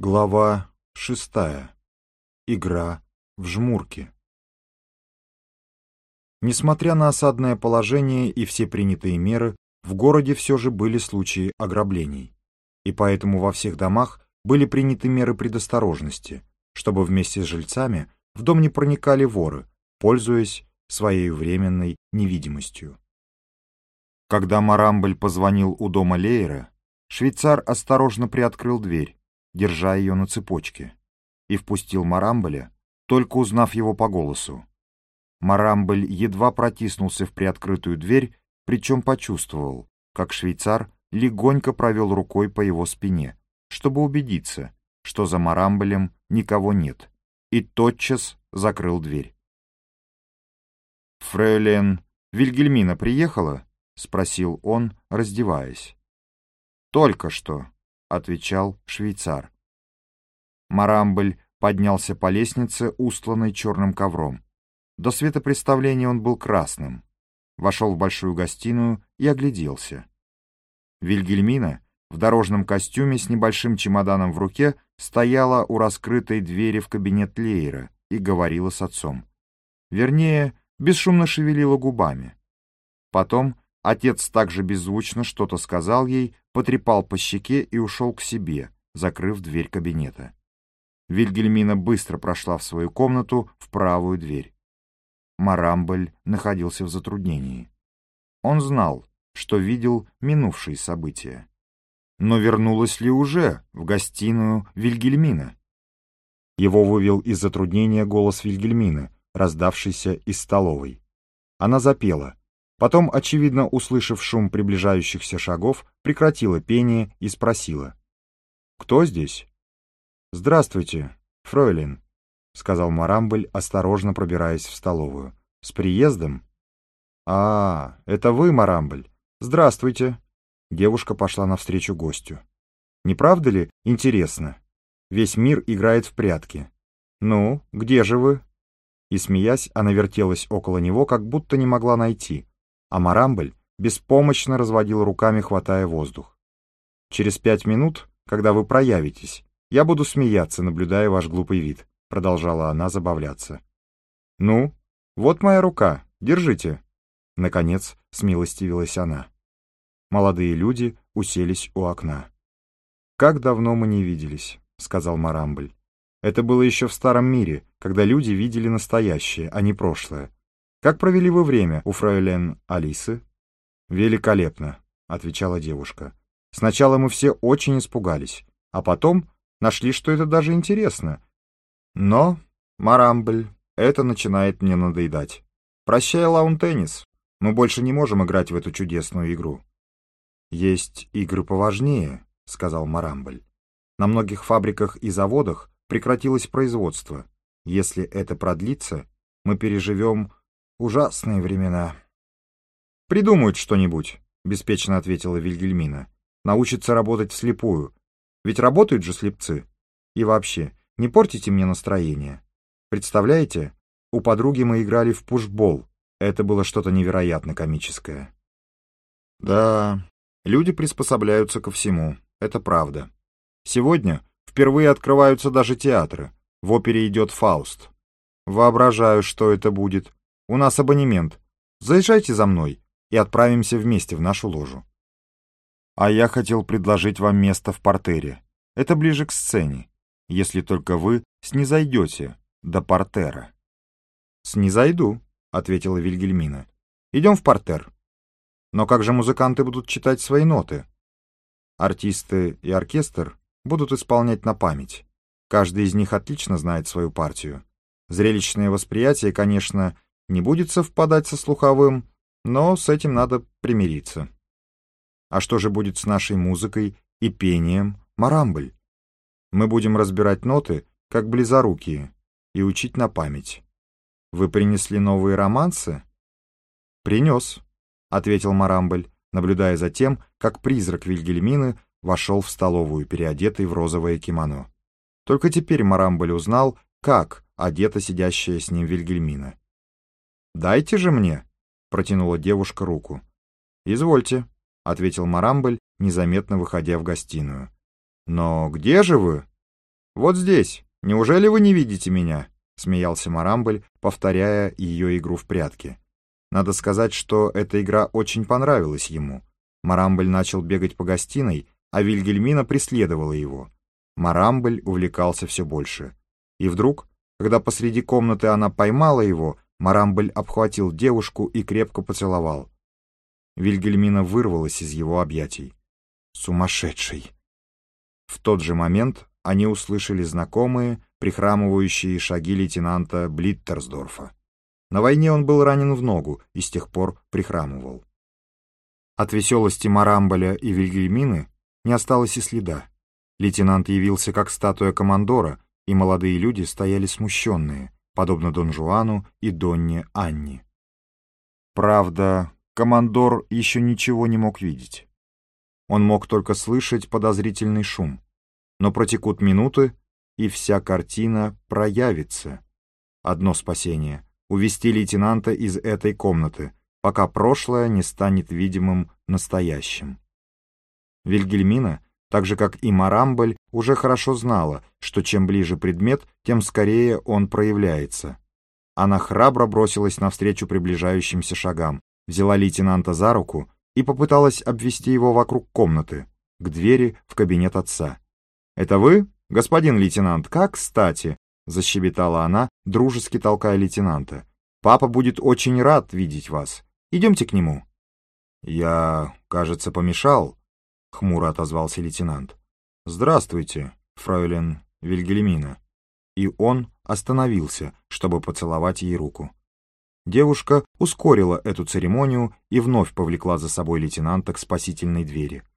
Глава 6. Игра в жмурки. Несмотря на осадное положение и все принятые меры, в городе все же были случаи ограблений, и поэтому во всех домах были приняты меры предосторожности, чтобы вместе с жильцами в дом не проникали воры, пользуясь своей временной невидимостью. Когда Марамболь позвонил у дома Лейера, швейцар осторожно приоткрыл дверь, держа ее на цепочке, и впустил Марамболя, только узнав его по голосу. Марамболь едва протиснулся в приоткрытую дверь, причем почувствовал, как швейцар легонько провел рукой по его спине, чтобы убедиться, что за Марамболем никого нет, и тотчас закрыл дверь. «Фрейлин Вильгельмина приехала?» — спросил он, раздеваясь. «Только что», — отвечал швейцар. Марамболь поднялся по лестнице, устланной черным ковром. До светопреставления он был красным. Вошел в большую гостиную и огляделся. Вильгельмина в дорожном костюме с небольшим чемоданом в руке стояла у раскрытой двери в кабинет Лейера и говорила с отцом. Вернее, бесшумно шевелила губами. Потом отец также беззвучно что-то сказал ей, потрепал по щеке и ушел к себе, закрыв дверь кабинета. Вильгельмина быстро прошла в свою комнату в правую дверь. Марамболь находился в затруднении. Он знал, что видел минувшие события. Но вернулась ли уже в гостиную Вильгельмина? Его вывел из затруднения голос Вильгельмины, раздавшийся из столовой. Она запела. Потом, очевидно, услышав шум приближающихся шагов, прекратила пение и спросила. «Кто здесь?» «Здравствуйте, фройлен», — сказал Марамболь, осторожно пробираясь в столовую. «С приездом?» «А, это вы, Марамболь? Здравствуйте». Девушка пошла навстречу гостю. «Не правда ли интересно? Весь мир играет в прятки. Ну, где же вы?» И, смеясь, она вертелась около него, как будто не могла найти, а Марамболь беспомощно разводил руками, хватая воздух. «Через 5 минут, когда вы проявитесь, я буду смеяться, наблюдая ваш глупый вид», — продолжала она забавляться. «Ну, вот моя рука, держите». Наконец смилостивилась она. Молодые люди уселись у окна. «Как давно мы не виделись», — сказал Марамболь. «Это было еще в старом мире, когда люди видели настоящее, а не прошлое. Как провели вы время у фройлен Алисы?» «Великолепно», — отвечала девушка. «Сначала мы все очень испугались, а потом нашли, что это даже интересно. Но, Марамболь, это начинает мне надоедать. Прощай, лаун-теннис. Мы больше не можем играть в эту чудесную игру». «Есть игры поважнее», — сказал Марамболь. «На многих фабриках и заводах прекратилось производство. Если это продлится, мы переживем ужасные времена». «Придумают что-нибудь», — беспечно ответила Вильгельмина. «Научатся работать вслепую. Ведь работают же слепцы. И вообще, не портите мне настроение. Представляете, у подруги мы играли в пушбол. Это было что-то невероятно комическое». «Да, люди приспособляются ко всему, это правда. Сегодня впервые открываются даже театры. В опере идет «Фауст». Воображаю, что это будет. У нас абонемент. Заезжайте за мной и отправимся вместе в нашу ложу. А я хотел предложить вам место в партере. Это ближе к сцене, если только вы снизойдете до партера». «Снизойду», — ответила Вильгельмина. «Идем в партер». «Но как же музыканты будут читать свои ноты?» «Артисты и оркестр будут исполнять на память. Каждый из них отлично знает свою партию. Зрелищное восприятие, конечно, не будет совпадать со слуховым, но с этим надо примириться». «А что же будет с нашей музыкой и пением, Марамболь? Мы будем разбирать ноты, как близорукие, и учить на память. Вы принесли новые романсы?» «Принес», — ответил Марамболь, наблюдая за тем, как призрак Вильгельмины вошел в столовую, переодетый в розовое кимоно. Только теперь Марамболь узнал, как одета сидящая с ним Вильгельмина. «Дайте же мне», — протянула девушка руку. «Извольте», — ответил Марамболь, незаметно выходя в гостиную. «Но где же вы?» «Вот здесь. Неужели вы не видите меня?» — смеялся Марамболь, повторяя ее игру в прятки. Надо сказать, что эта игра очень понравилась ему. Марамболь начал бегать по гостиной, а Вильгельмина преследовала его. Марамболь увлекался все больше. И вдруг, когда посреди комнаты она поймала его, Марамболь обхватил девушку и крепко поцеловал. Вильгельмина вырвалась из его объятий. «Сумасшедший!» В тот же момент они услышали знакомые, прихрамывающие шаги лейтенанта Блиттерсдорфа. На войне он был ранен в ногу и с тех пор прихрамывал. От веселости Марамболя и Вильгельмины не осталось и следа. Лейтенант явился как статуя командора, и молодые люди стояли смущенные, подобно Дон Жуану и Донне Анне. Правда, командор еще ничего не мог видеть. Он мог только слышать подозрительный шум. Но протекут минуты, и вся картина проявится. Одно спасение — увести лейтенанта из этой комнаты, пока прошлое не станет видимым настоящим. Вильгельмина, так же как и Марамболь, уже хорошо знала, что чем ближе предмет, тем скорее он проявляется. Она храбро бросилась навстречу приближающимся шагам, взяла лейтенанта за руку и попыталась обвести его вокруг комнаты, к двери в кабинет отца. «Это вы, господин лейтенант? Как кстати!» — защебетала она, дружески толкая лейтенанта. «Папа будет очень рад видеть вас. Идемте к нему». «Я, кажется, помешал», — хмуро отозвался лейтенант. «Здравствуйте, фройлен Вильгельмина». И он остановился, чтобы поцеловать ей руку. Девушка ускорила эту церемонию и вновь повлекла за собой лейтенанта к спасительной двери.